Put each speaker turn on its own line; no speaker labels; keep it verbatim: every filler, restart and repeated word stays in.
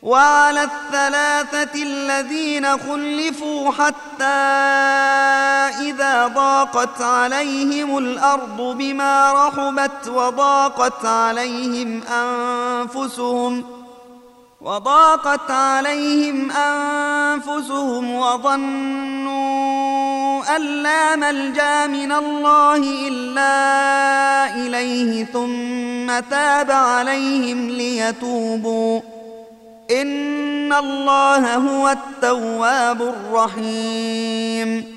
وعلى الثلاثة الذين خلفوا حتى إذا ضاقت عليهم الأرض بما رحبت وضاقت عليهم أنفسهم وضاقت عليهم أنفسهم وظنوا أن لا ملجأ من الله إلا إليه ثم تاب عليهم ليتوبوا إن الله هو التواب الرحيم